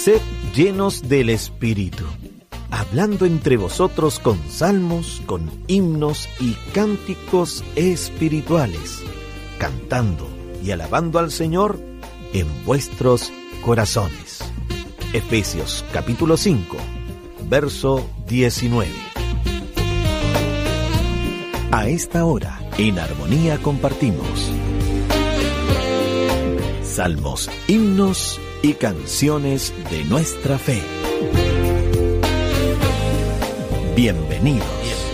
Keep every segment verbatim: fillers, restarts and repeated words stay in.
Sed llenos del Espíritu, hablando entre vosotros con salmos, con himnos y cánticos espirituales, cantando y alabando al Señor en vuestros corazones. Efesios capítulo cinco, verso diecinueve. A esta hora, en armonía compartimos salmos, himnos y canciones de nuestra fe. Bienvenidos.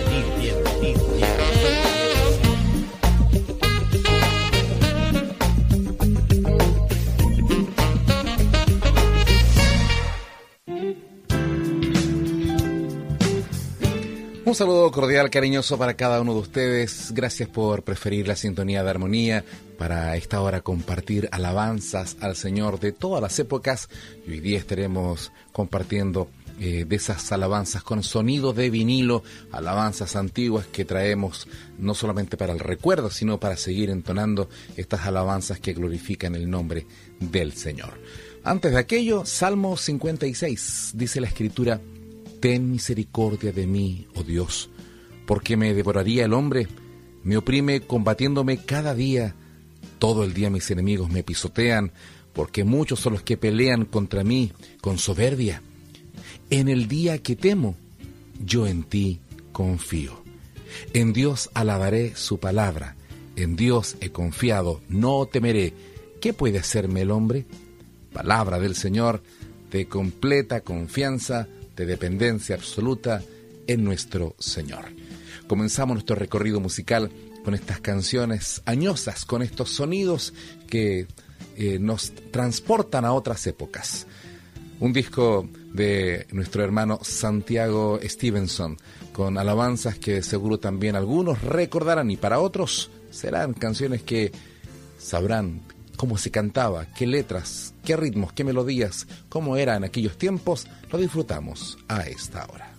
Un saludo cordial, cariñoso para cada uno de ustedes. Gracias por preferir la sintonía de armonía para esta hora compartir alabanzas al Señor de todas las épocas. Y hoy día estaremos compartiendo eh, de esas alabanzas con sonido de vinilo, alabanzas antiguas que traemos no solamente para el recuerdo, sino para seguir entonando estas alabanzas que glorifican el nombre del Señor. Antes de aquello, Salmo cincuenta y seis, dice la Escritura: ten misericordia de mí, oh Dios, porque me devoraría el hombre, me oprime combatiéndome cada día. Todo el día mis enemigos me pisotean, porque muchos son los que pelean contra mí con soberbia. En el día que temo, yo en ti confío. En Dios alabaré su palabra, en Dios he confiado, no temeré. ¿Qué puede hacerme el hombre? Palabra del Señor, de completa confianza, de dependencia absoluta en nuestro Señor. Comenzamos nuestro recorrido musical con estas canciones añosas, con estos sonidos que eh, nos transportan a otras épocas. Un disco de nuestro hermano Santiago Stevenson, con alabanzas que seguro también algunos recordarán y para otros serán canciones que sabrán cómo se cantaba, qué letras, qué ritmos, qué melodías, cómo era en aquellos tiempos. Lo disfrutamos a esta hora.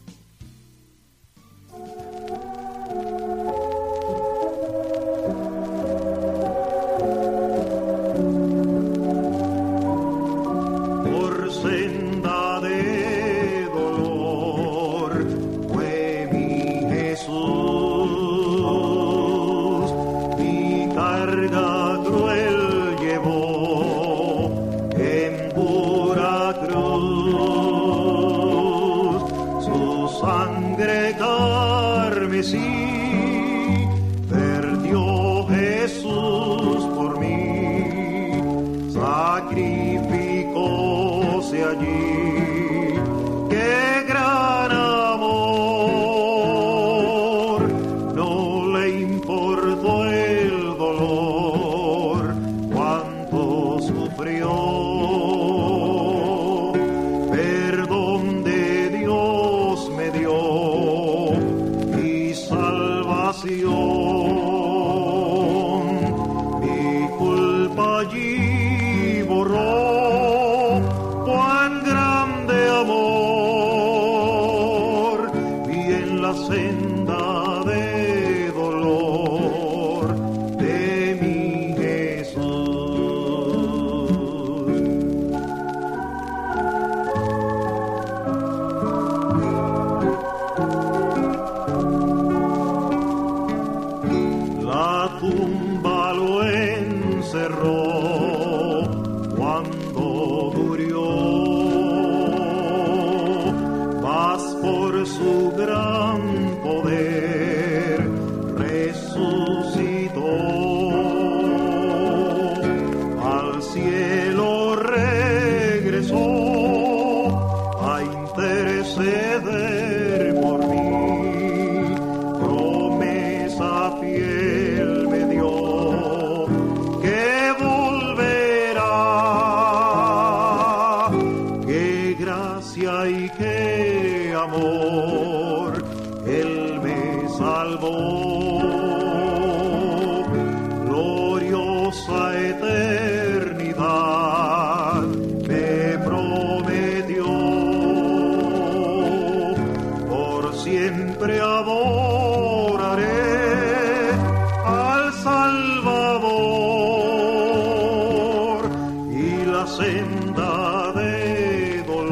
Por senda de dolor fue mi Jesús, mi carga cruel en pura cruz, su sangre carmesí vertió Jesús por mí, sacrificóse allí. ¡Qué gran amor! No le importó el dolor, cuánto sufrió, perdón de Dios me dio y salvación, mi culpa allí borró, cuán grande amor, vi en la senda de dolor de mi La tumba lo encerró cuando murió, mas por su gran poder resucitó, al cielo regresó a interceder por mí. Fiel me dio que volverá, qué gracia y qué amor, Él me salvó, gloriosa eternidad me prometió, por siempre adoraré al Salvador, y la senda de dolor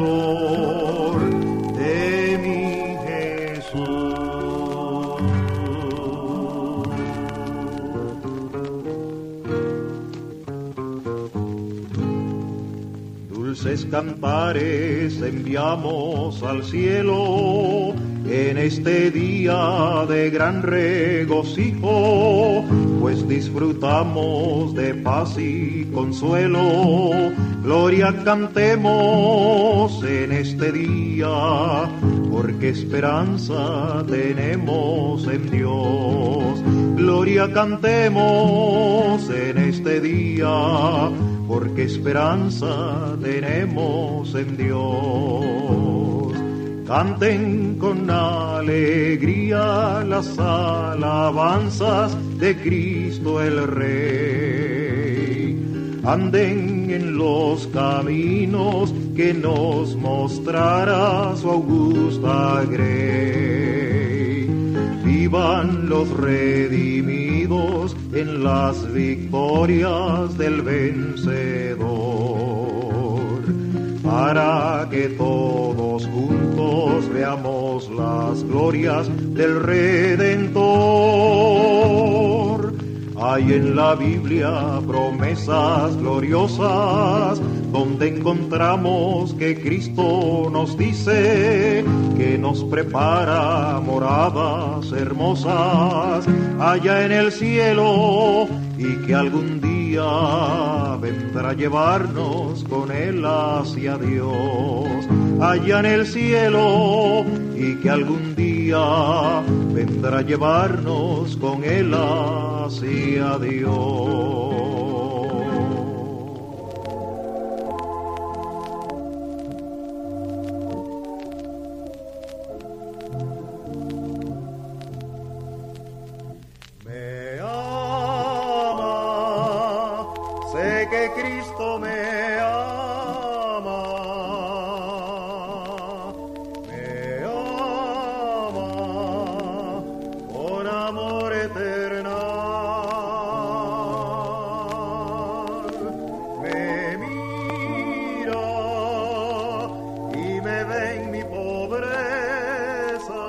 Dulces cantares enviamos al cielo en este día de gran regocijo, pues disfrutamos de paz y consuelo. Gloria cantemos en este día, porque esperanza tenemos en Dios. Gloria cantemos en este día, porque esperanza tenemos en Dios. Canten con alegría las alabanzas de Cristo el Rey. Anden en los caminos que nos mostrará su augusta grey. Vivan los redimidos en las victorias del vencedor, para que todos juntos veamos las glorias del Redentor. Hay en la Biblia promesas gloriosas, donde encontramos que Cristo nos dice que nos prepara moradas hermosas allá en el cielo, y que algún día vendrá a llevarnos con Él hacia Dios. Allá en el cielo, y que algún día vendrá a llevarnos con Él hacia Dios. Me ama, sé que Cristo me ama. Me ama con amor eterno. Me mira y me ve en mi pobreza,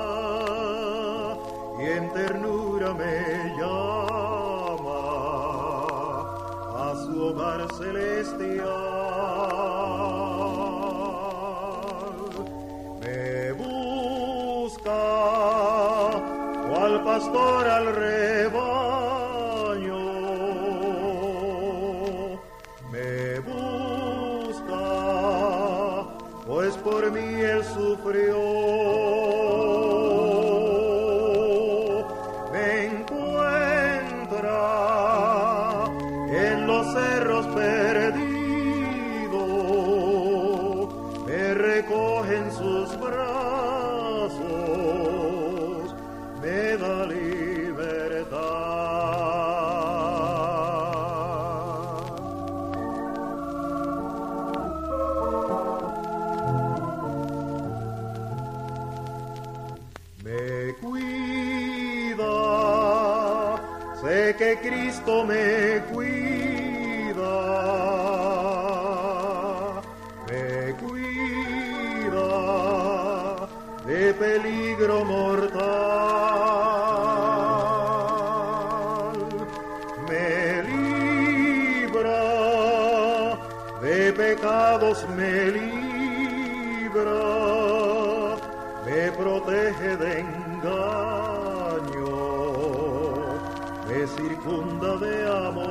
y en ternura me llama a su hogar celestial. Me busca cual pastor al rebaño. Me busca pues por mí Él sufrió. Me encuentra en los cerros perdido, me recoge en sus brazos, me da libertad. Me cuida, sé que Cristo me cuida. Me cuida de peligro mortal. Me libra de pecados, me libra, me protege de engaño, me circunda de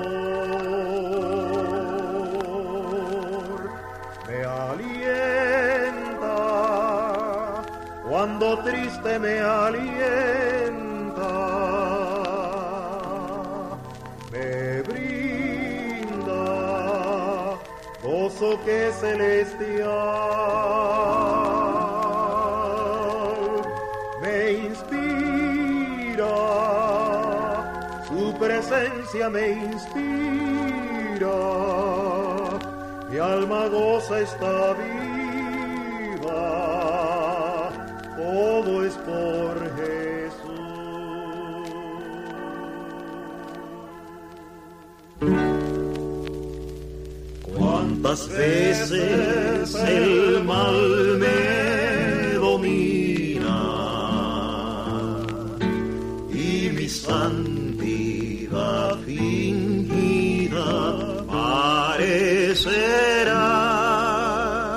amor, me alienta cuando triste me alienta, me brinda gozo que es celestial, me inspira, su presencia me inspira, mi alma goza esta vida, todo es por Jesús. Cuántas veces el mal me domina santidad fingida parecerá.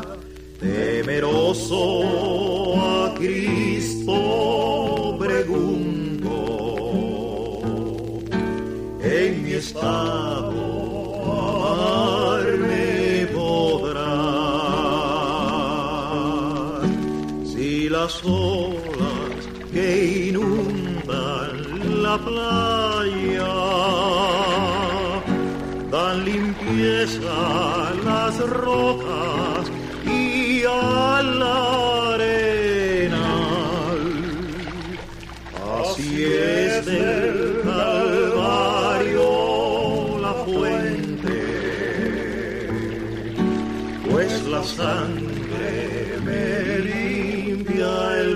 Temeroso a Cristo pregunto, en mi estado amarme podrá. Si las olas que inundan la playa dan limpieza a las rocas y a la arena, así es del Calvario la fuente, pues la sangre me limpia el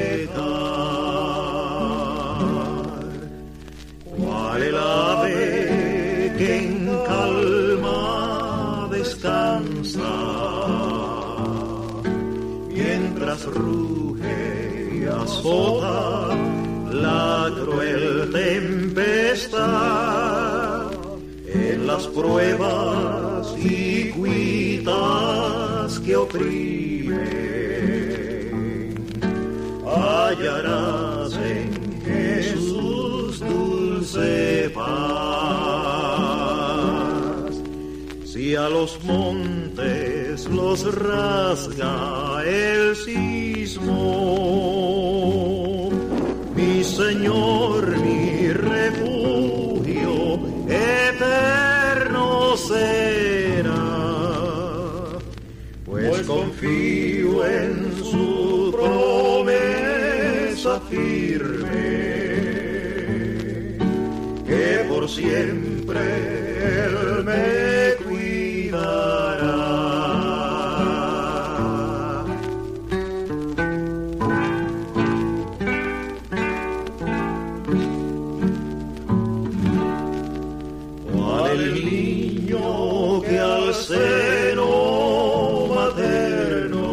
pecar. ¿Cuál el ave que en calma descansa mientras ruge y azota la cruel tempestad? En las pruebas y cuitas que oprimen, hallarás en Jesús dulce paz. Si a los montes los rasga el sismo, mi Señor, mi refugio eterno será, pues confío en su promesa firme, que por siempre Él me cuidará. El niño que al seno materno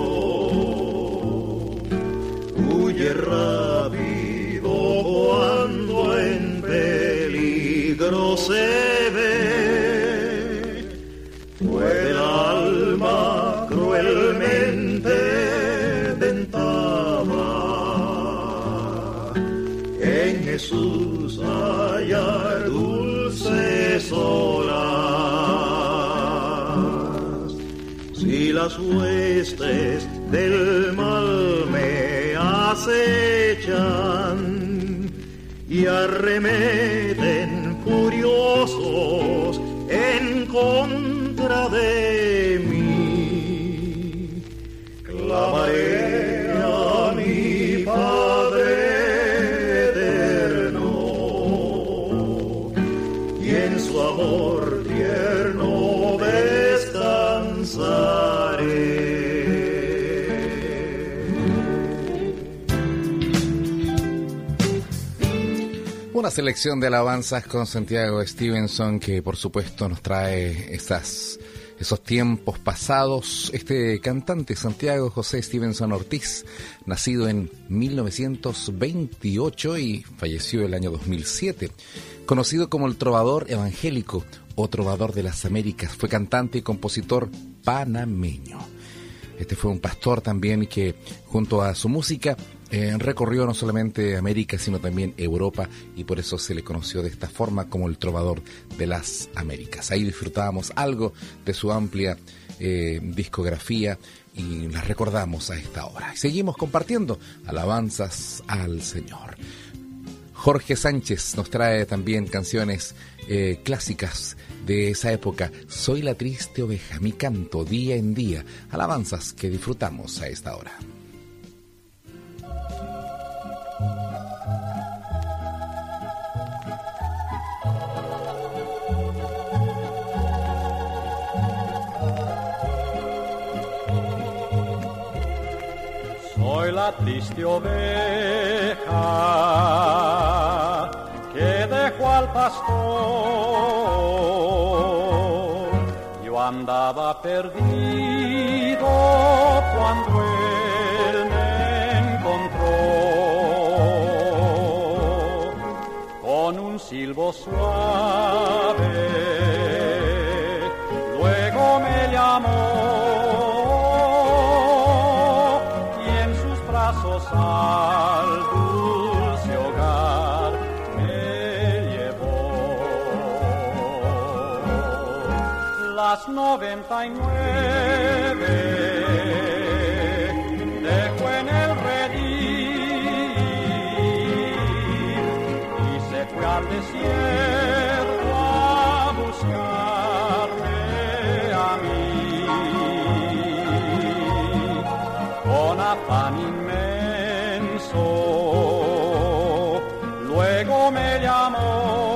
huye rápido cuando en peligro se ve, fue el alma cruelmente tentada, en Jesús hallar dulces olas. Si las huestes del mal me acechan y arremeten furiosos en contra de mí, clamaré a mi Padre eterno y en su amor tierno descansaré. Una selección de alabanzas con Santiago Stevenson que por supuesto nos trae esas, esos tiempos pasados. Este cantante, Santiago José Stevenson Ortiz, nacido en mil novecientos veintiocho y falleció el año dos mil siete. Conocido como el trovador evangélico o trovador de las Américas, fue cantante y compositor panameño. Este fue un pastor también que junto a su música eh, recorrió no solamente América sino también Europa, y por eso se le conoció de esta forma como el trovador de las Américas. Ahí disfrutábamos algo de su amplia eh, discografía y las recordamos a esta hora. Y seguimos compartiendo alabanzas al Señor. Jorge Sánchez nos trae también canciones eh, clásicas de esa época. Soy la triste oveja, mi canto día en día. Alabanzas que disfrutamos a esta hora. Soy la triste oveja que dejó al pastor. Yo andaba perdido cuando él me encontró. con un silbo suave. Luego me llamó y en sus brazos al dulce hogar me llevó. Las noventa y nueve dejó en el redil y se fue al desierto a buscarme a mí. Con afán inmenso luego me llamó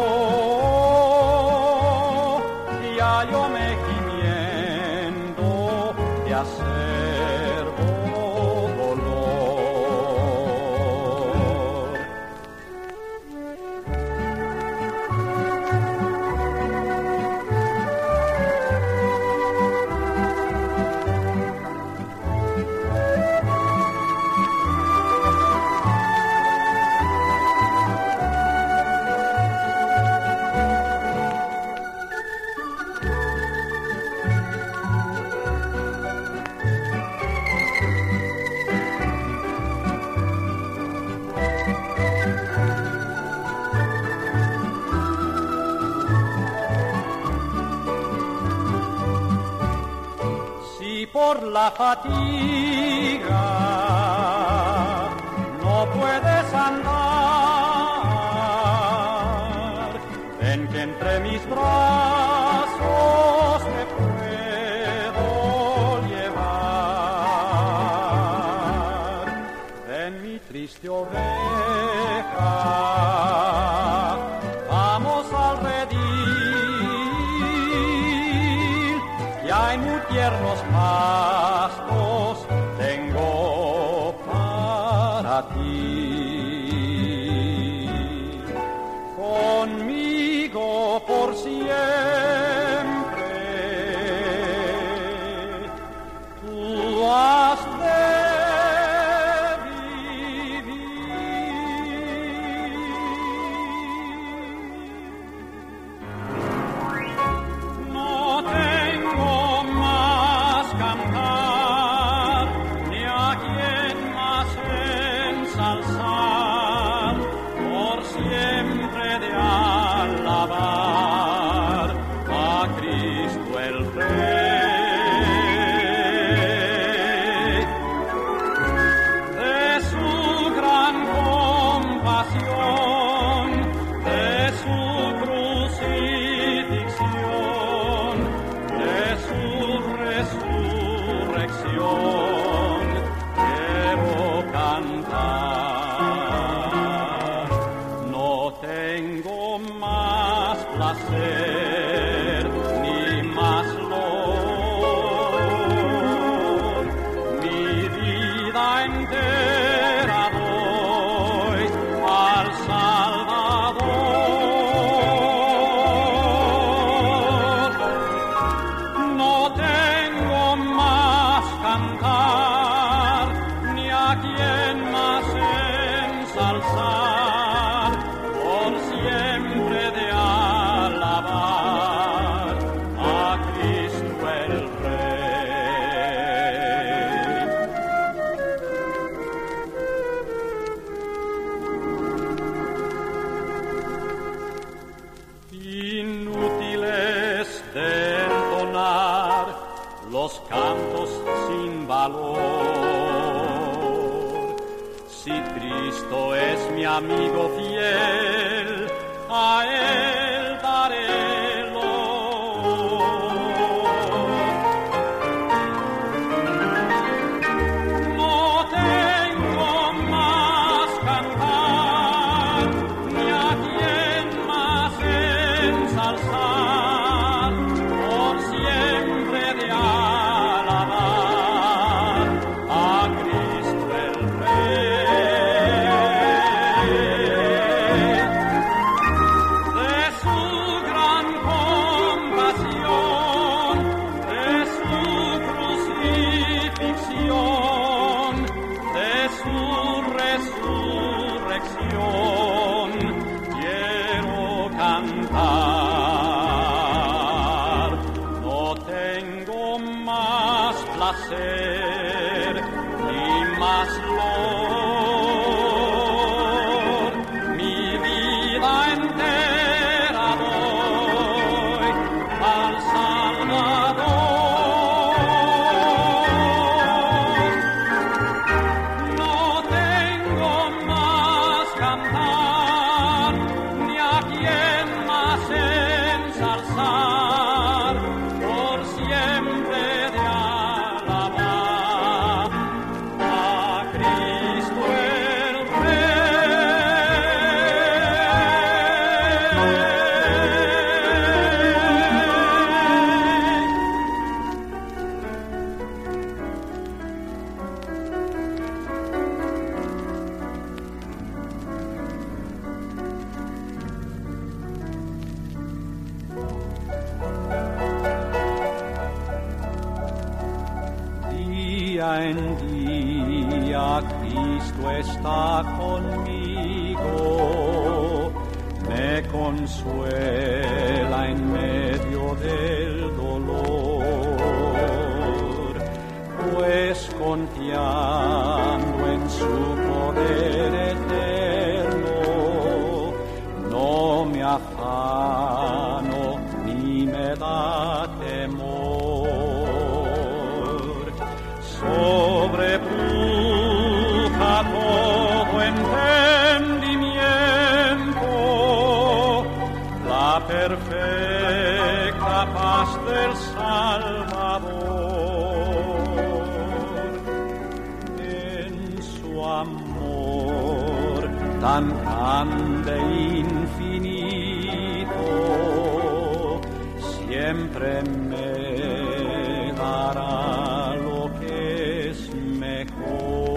y hallóme gimiendo de acerbo dolor. Por la fatiga no puedes andar, ven que entre mis brazos te puedo llevar. Ven mi triste oveja, vamos al redil, y hay muy tiernos pastos tengo para ti. Conmigo por siempre tú has de los cantos sin valor. Si Cristo es mi amigo fiel, a Él daré el honor. No tengo más cantar, ni a quien más ensalzar, por siempre de alabar a Cristo el Rey. día en día Cristo está conmigo, me consuela en medio del dolor, pues confiando en su poder eterno, no me afano ni me da temor. Sobrepuja todo entendimiento la perfecta paz del Salvador. En su amor tan grande e infinito, siempre me dará lo que es mejor.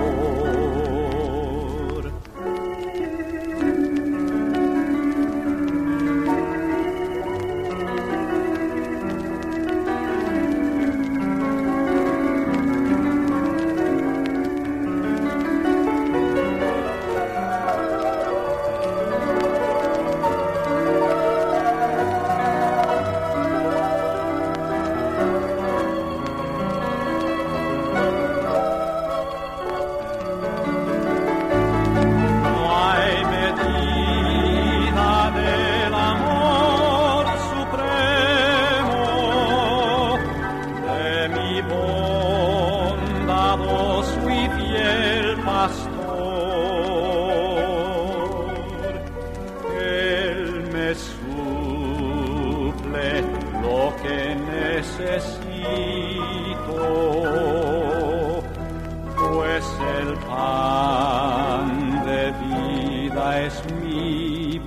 Pues el pan de vida es mi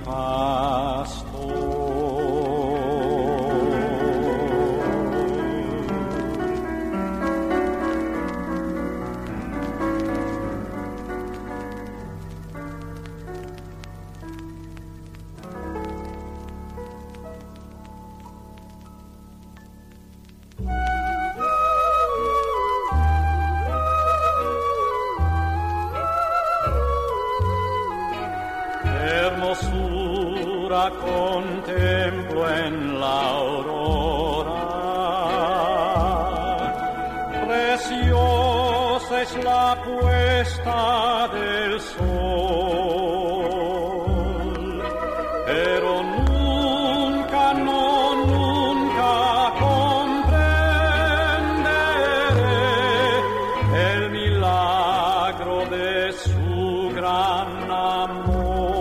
hermosura contemplo en la aurora, preciosa es la puesta del sol, pero nunca, no, nunca comprenderé el milagro de su gran amor.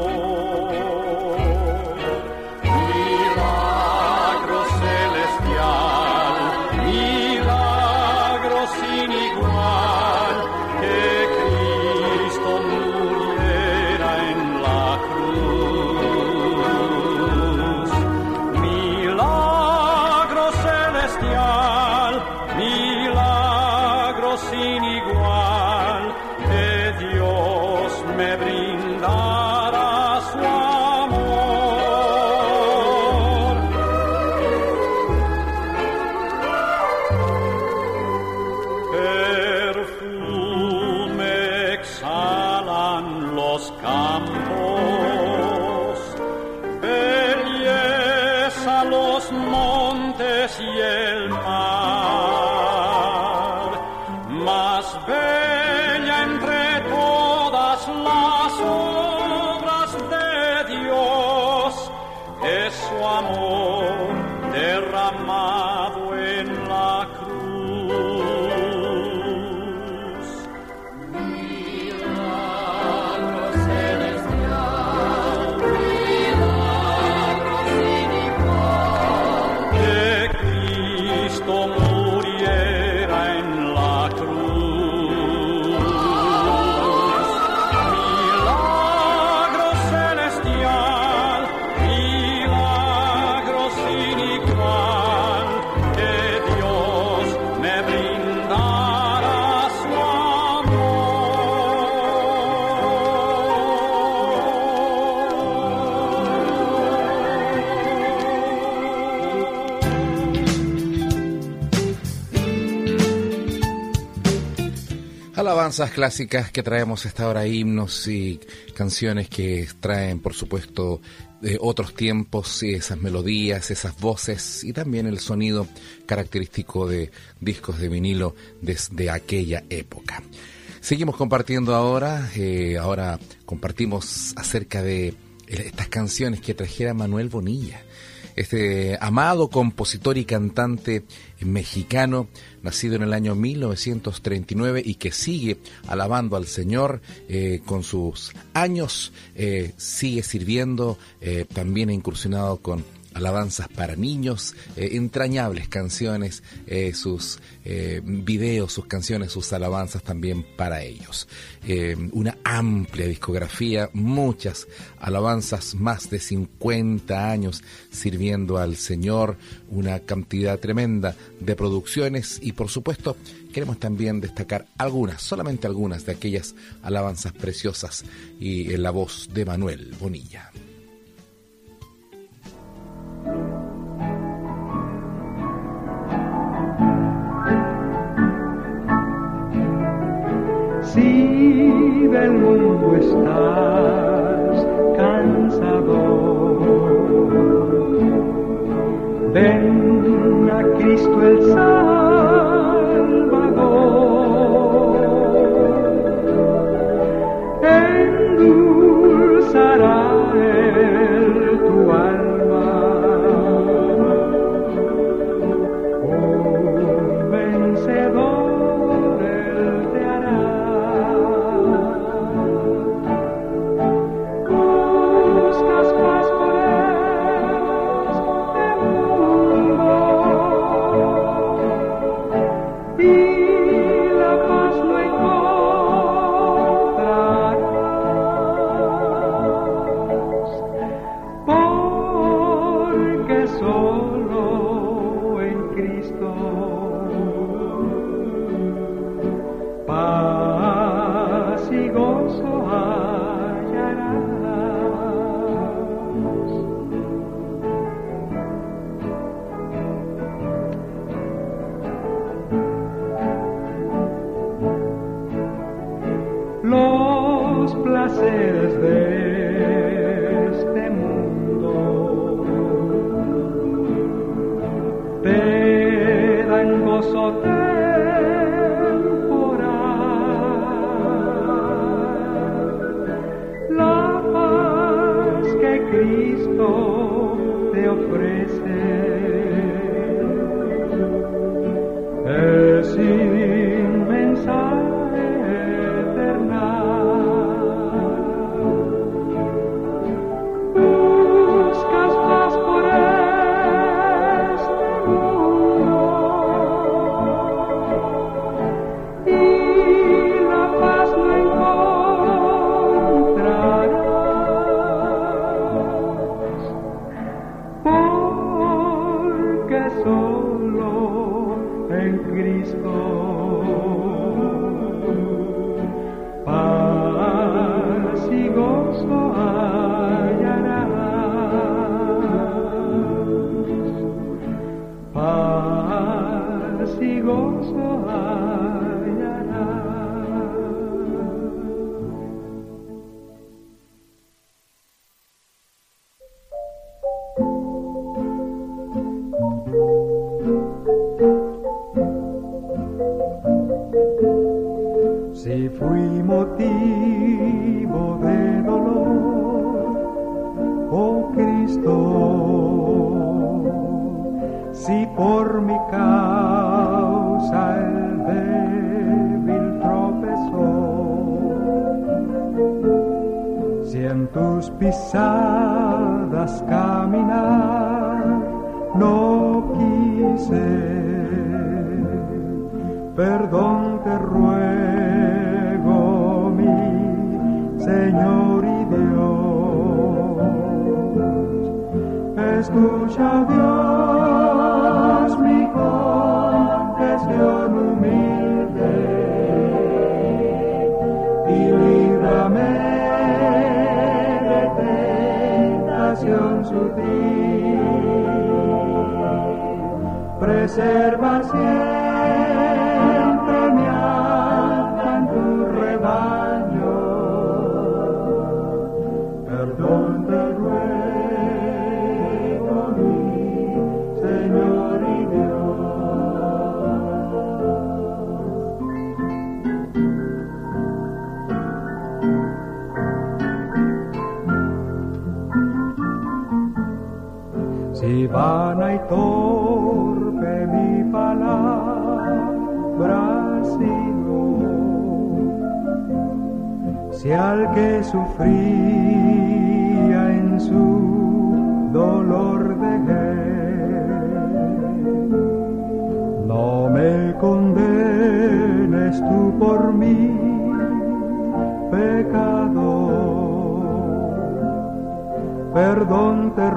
Y el mar, más bella entre todas las obras de Dios es su amor derramado en la cruz. Milagro celestial, milagro sin igual, de Cristo Alabanzas clásicas que traemos hasta ahora, himnos y canciones que traen, por supuesto, de otros tiempos, esas melodías, esas voces y también el sonido característico de discos de vinilo desde aquella época. Seguimos compartiendo ahora, eh, ahora compartimos acerca de estas canciones que trajera Manuel Bonilla, este amado compositor y cantante mexicano, nacido en el año mil novecientos treinta y nueve y que sigue alabando al Señor eh, con sus años, eh, sigue sirviendo, eh, también ha incursionado con alabanzas para niños, eh, entrañables canciones, eh, sus eh, videos, sus canciones, sus alabanzas también para ellos. Eh, una amplia discografía, muchas alabanzas, más de cincuenta años sirviendo al Señor, una cantidad tremenda de producciones y por supuesto queremos también destacar algunas, solamente algunas de aquellas alabanzas preciosas y en la voz de Manuel Bonilla. Si del mundo estás cansado, ven a Cristo el Salvador, endulzará Él tu alma, un vencedor Él te hará. Los placeres de este mundo te dan gozo temporal, la paz que Cristo te ofrece es inmensa. Si fui motivo de dolor, oh Cristo, si por mi causa el débil tropezó, si en tus pisadas caminar no quise, perdón te ruego, mi Señor y Dios. Escucha, Dios, mi confesión humilde y líbrame de tentación sutil. Preserva siempre mi alma en tu Si vana y torpe mi palabra ha sido, si al que sufría en su dolor dejé, no me condenes tú por mi pecado, perdón te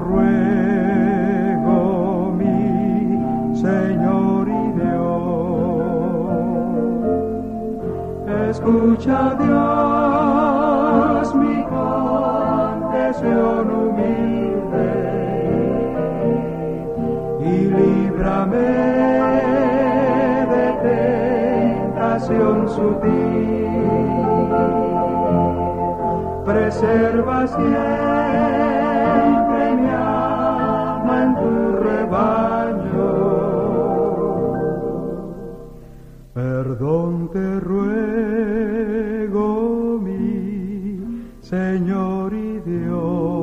ruego, mi Señor y Dios. Escucha, Dios, mi confesión humilde y líbrame de tentación sutil. Preserva siempre mi alma en tu rebaño. Perdón te ruego, mi Señor y Dios.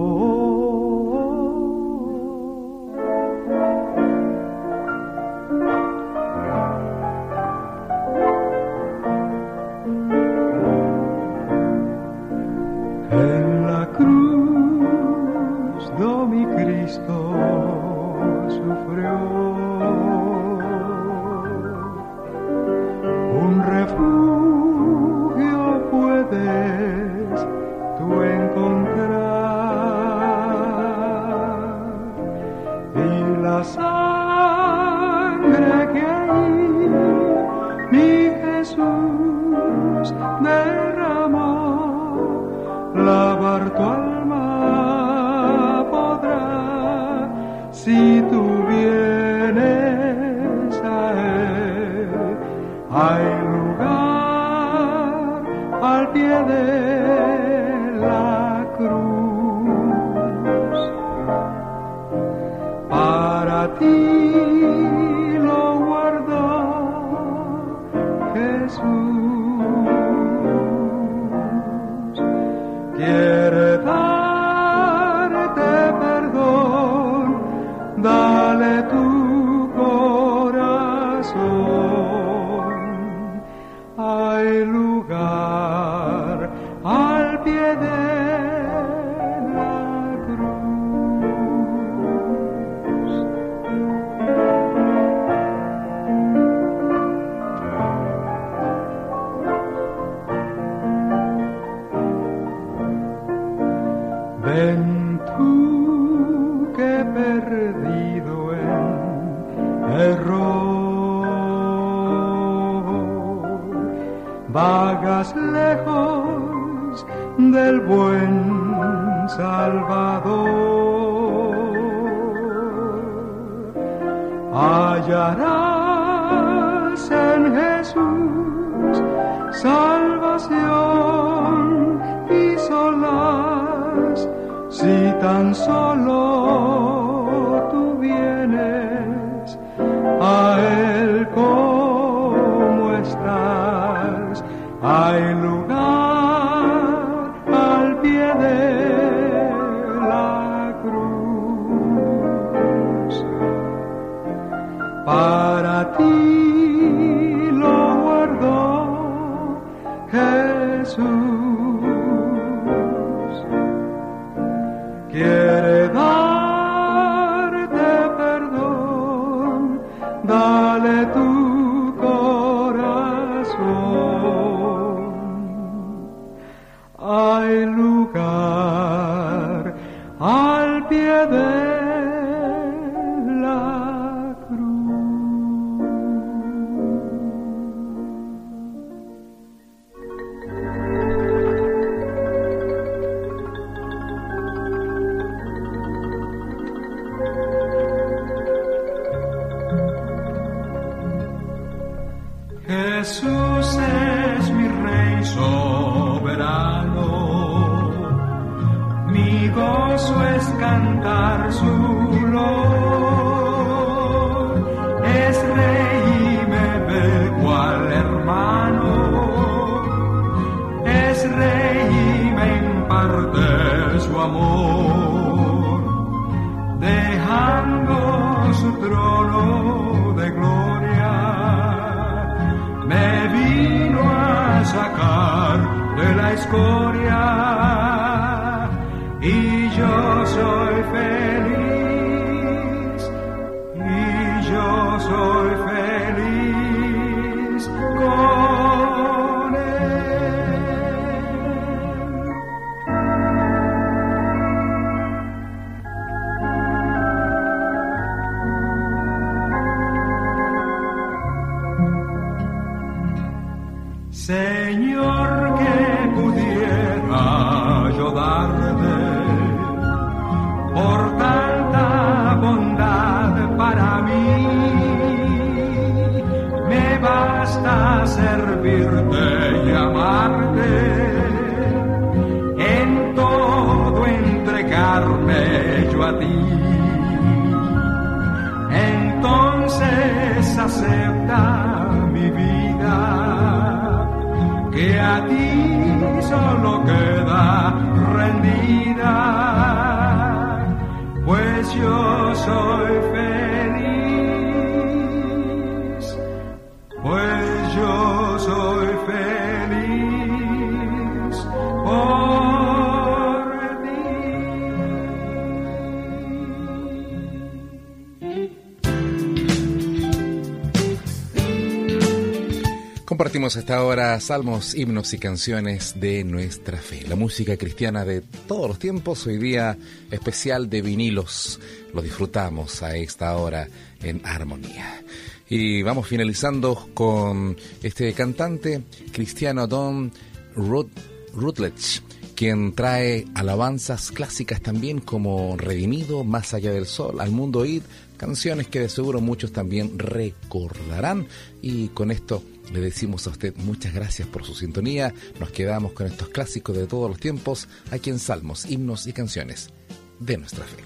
En la cruz do mi Cristo sufrió, un refugio puedes tú encontrar, y la sangre que ahí mi Jesús derramó, lavar tu alma podrá si tú vienes a Él. Hay lugar al pie de la cruz, para ti lo guardó Jesús. Quiere darte perdón, dale tu corazón. Hay lugar al pie de la cruz. Ven tú que perdido en error, vagas lejos del buen Salvador, hallarás en Jesús salvación y solaz, si tan solo tú vienes a Él como estás. Hay lugar al pie de la cruz, para ti lo guardó Jesús. Quiere darte perdón, dale tu corazón. Hay lugar al pie de la Jesús es mi Rey soberano, mi gozo es cantar su loor. Es Rey y me ve cual hermano, es Rey y me imparte su amor, dejando escoria y yo soy feliz, y yo soy feliz con él. Señor, que pudiera yo darte por tanta bondad para mí, me basta servirte y amarte, en todo entregarme yo a ti. Entonces acepta mi vida, que a ti solo queda rendida, pues yo soy feliz, pues yo soy feliz por ti. Compartimos esta hora salmos, himnos y canciones de nuestra fe. La música cristiana de todos los tiempos, hoy día especial de vinilos. Lo disfrutamos a esta hora en armonía. Y vamos finalizando con este cantante cristiano Don Rutledge, quien trae alabanzas clásicas también como Redimido, Más allá del sol, Al mundo id, canciones que de seguro muchos también recordarán. Y con esto le decimos a usted muchas gracias por su sintonía. Nos quedamos con estos clásicos de todos los tiempos aquí en Salmos, Himnos y Canciones de nuestra fe.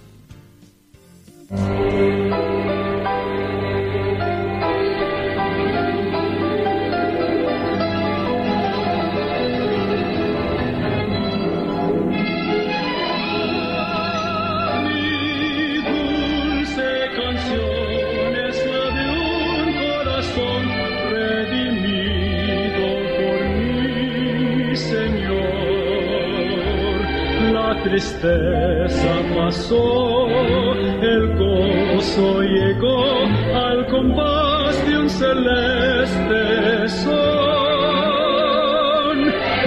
Tristeza pasó, el gozo llegó al compás de un celeste son.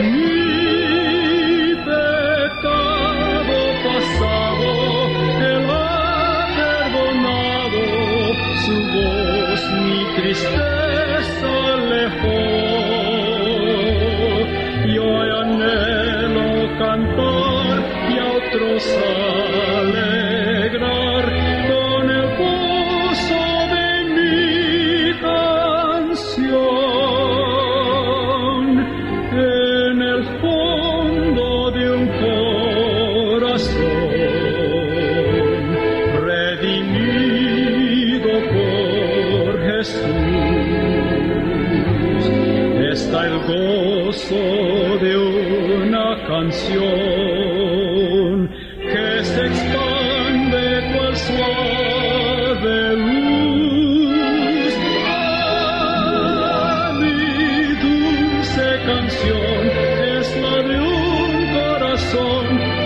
Mi pecado pasado, Él ha perdonado, su voz mi tristeza alejó. Yo anhelo cantar y a otros alegrar con el gozo de mi canción, en el fondo de un corazón redimido por Jesús. Está el gozo de una canción que se expande cual suave luz. Ah, mi dulce canción es la de un corazón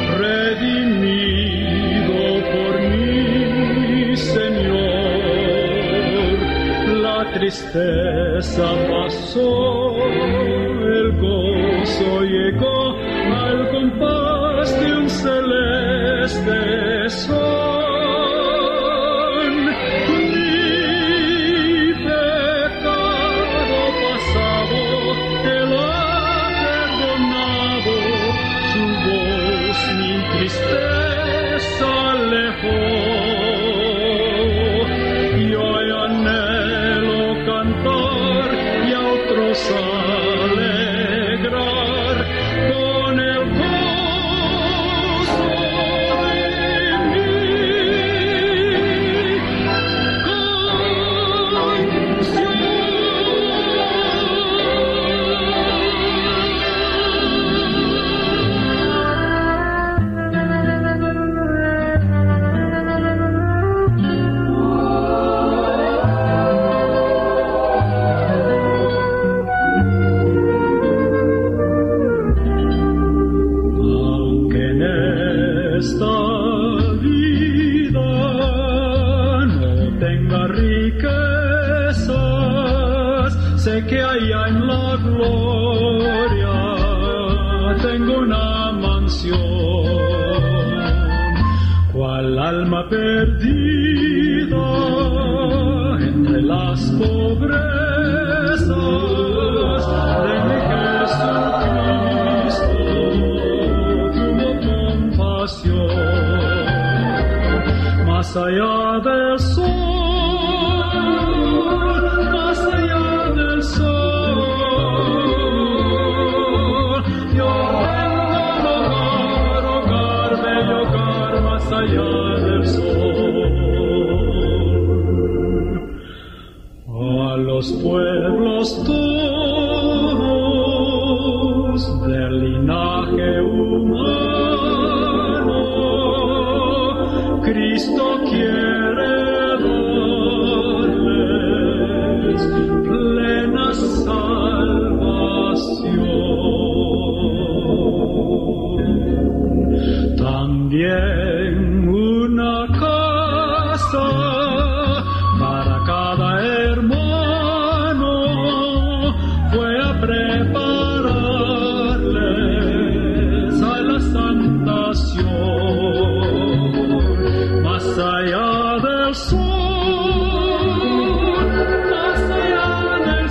redimido por mi Señor. La tristeza pasó, el gozo llegó al compás de un celeste son. Mi pecado pasado, Él ha perdonado, su voz mi tristeza alejó. Yo anhelo cantar y a otros alegrar con el gozo de mi riquezas, sé que allá en la gloria tengo una mansión, cual alma perdida entre las pobrezas de mi Jesucristo tuvo compasión. Más allá del sol, más allá del sol, yo vengo a hogar, hogar, bello hogar, más allá del sol. A los pueblos todos del linaje humano, Cristo quiere darles plena salvación. También una casa para cada hermano fue a prepararles a la santación. Más allá del sol, más allá del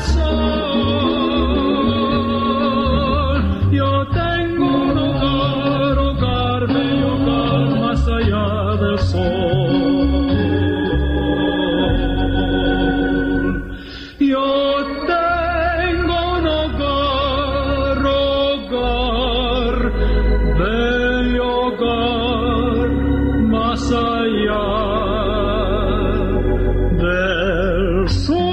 sol, yo tengo un hogar, hogar, bello hogar, más allá del sol. Yo tengo un hogar, hogar, bello hogar, más allá del sol.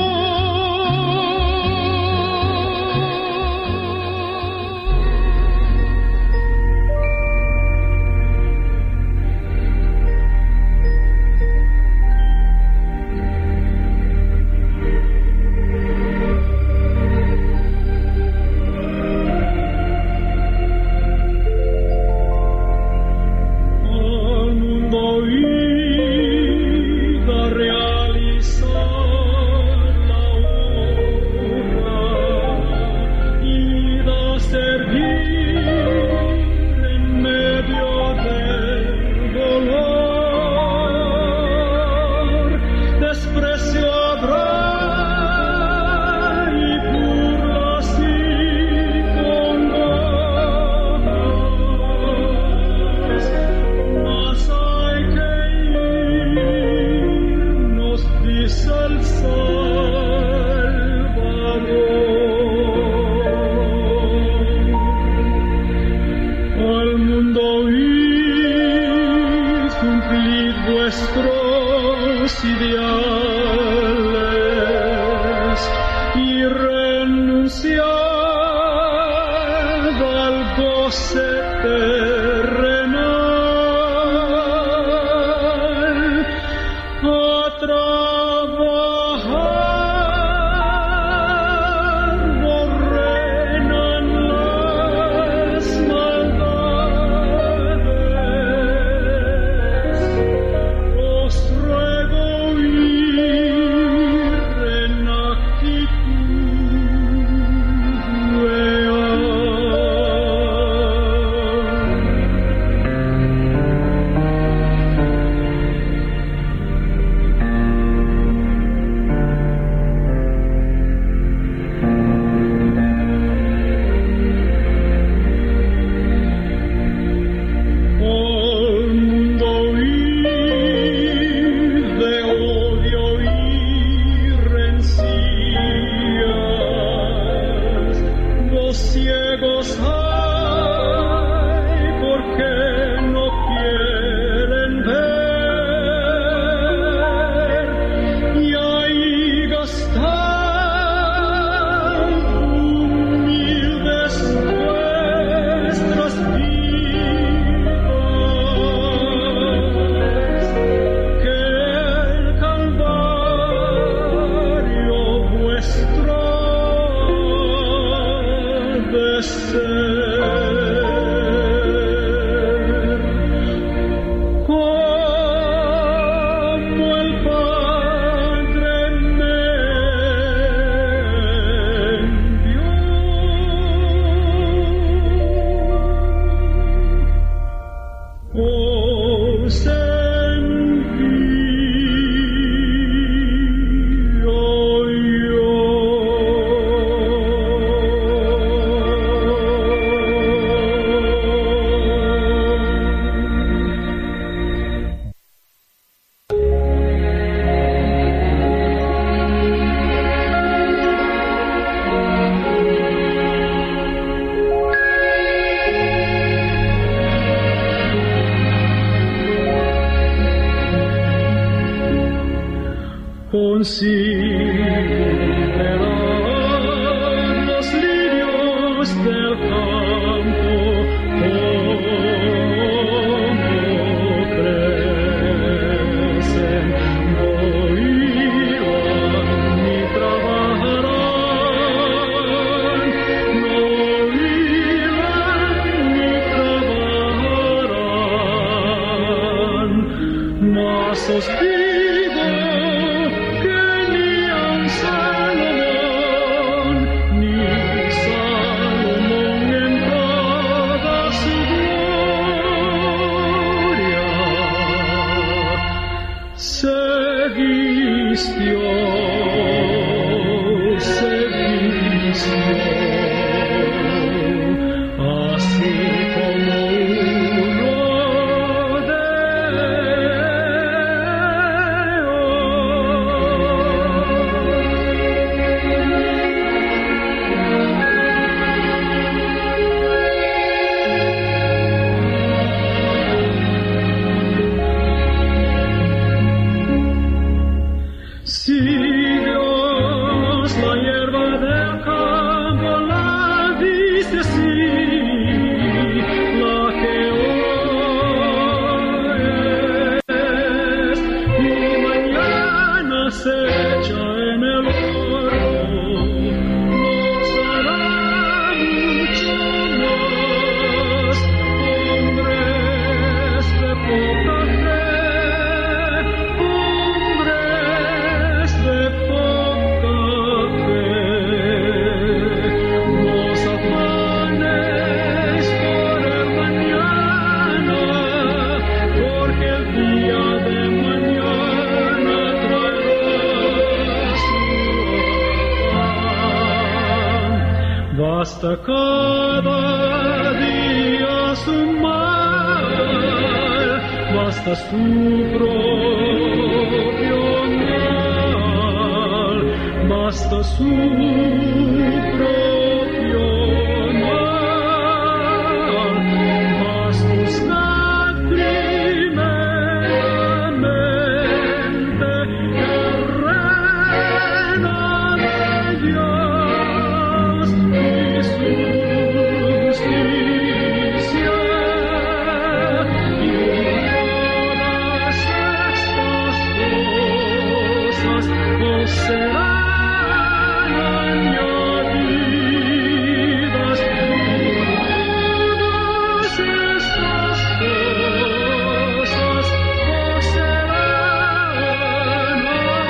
Al mundo id a realizar la obra, id a servir en medio del dolor. Desprecio habrá y burlas y congojas, mas hay que irnos, dice el Salvador. Al mundo id, cumplid vuestros ideales y renunciad al goce terrenal, a trabajar borrenan las maldades. Os ruego id consideran los lirios del campo, cómo crecen, no hilan ni trabajarán, no hilan ni trabajarán, mas os digo que ni aun Salomón, ni Salomón en toda su gloria se vistió, se vistió así como uno de Si Dios la hierba del campo la viste así, la que hoy es y mañana se echa en el horno, nos hará mucho más, hombres de poca fe, hombres de poca fe, los afanes por el mañana, porque el día de mañana traerá su afán. Basta cada día su mal, basta su propio mal, basta su propio mal, mas buscad primeramente el reino de Dios y su justicia, y todas estas cosas os serán añadidas. Todas estas cosas os serán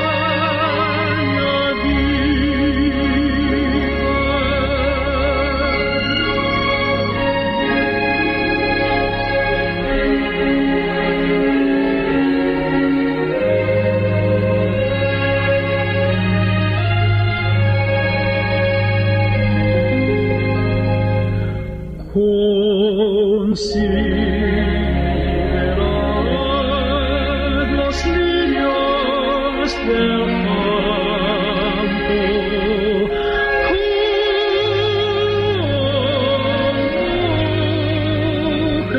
Considerad los lirios del campo, cómo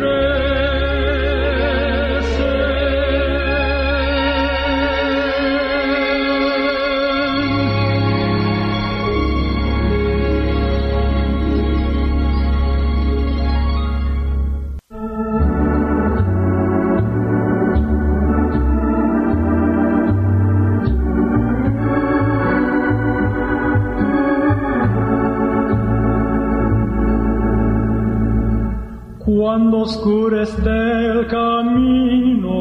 cuando oscurece el camino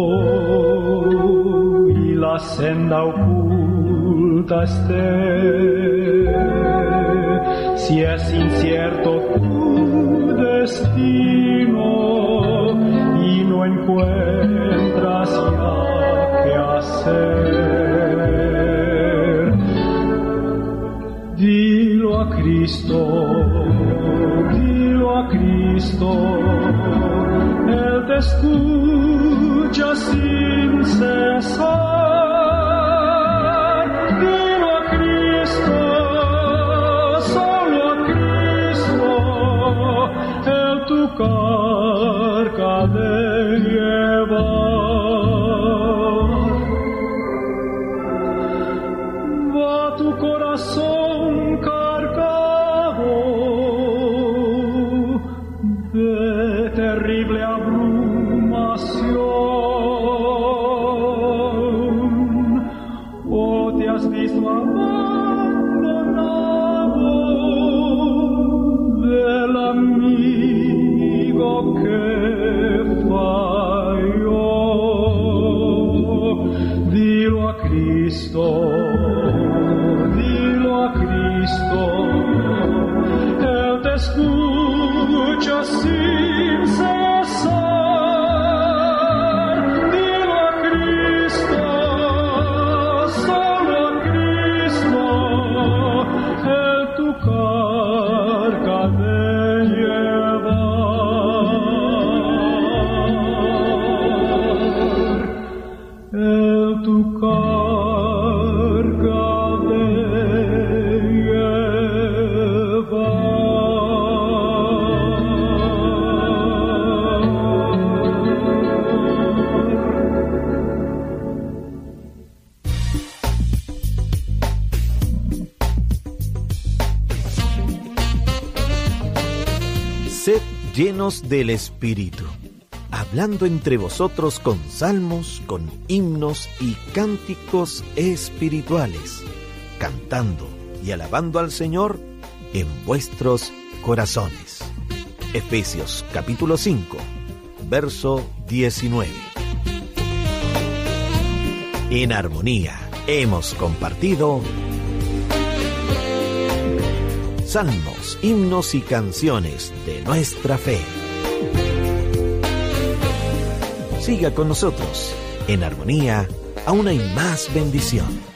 y la senda oculta esté, si es incierto tu destino y no encuentras ya qué hacer, dilo a Cristo, dilo a Cristo, Él te escucha sin cesar. Dilo a Cristo, solo a Cristo, Él tu carga de llevar. Cristo abandonado del amigo que falló. Dilo a Cristo, dilo a Cristo, Él te escucha sin cesar. Dilo a Cristo, solo a Cristo, Él tu carga de llevar. Él tu carga de Sed llenos del Espíritu, hablando entre vosotros con salmos, con himnos y cánticos espirituales, cantando y alabando al Señor en vuestros corazones. Efesios capítulo cinco, verso diecinueve. En armonía hemos compartido salmos, himnos y canciones de nuestra fe. Siga con nosotros. En armonía, aún hay más bendición.